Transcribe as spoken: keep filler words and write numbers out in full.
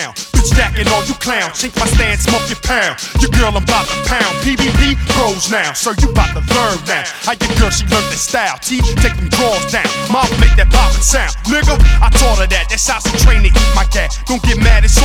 down. Bitch stacking all you clowns. Shake my stand, smoke your pound. Your girl I'm about to pound. P V P pros now, so you about to learn now. How your girl, she learned that style. Teeth, take them drawers down. Mouth make that poppin' sound. Nigga, I taught her that. That's how she train to eat my cat. Don't get mad, it's